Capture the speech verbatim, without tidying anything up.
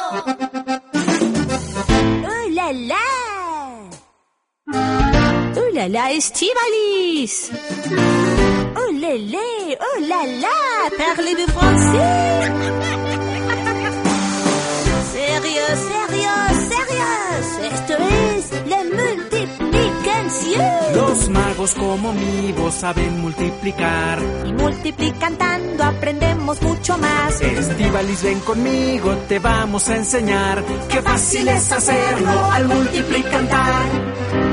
¡Oh, la, la! ¡Oh, la, la, Estíbaliz! ¡Oh, la, la! ¡Oh, la, la! Parlez-vous français? ¡Sérieux, sérieux, sérieux! Esto es la multiplicación. Los magos como mi voz saben multiplicar. Y multiplicando aprendemos mucho más. Estíbaliz, ven conmigo, te vamos a enseñar. Qué fácil es hacerlo al multiplicar.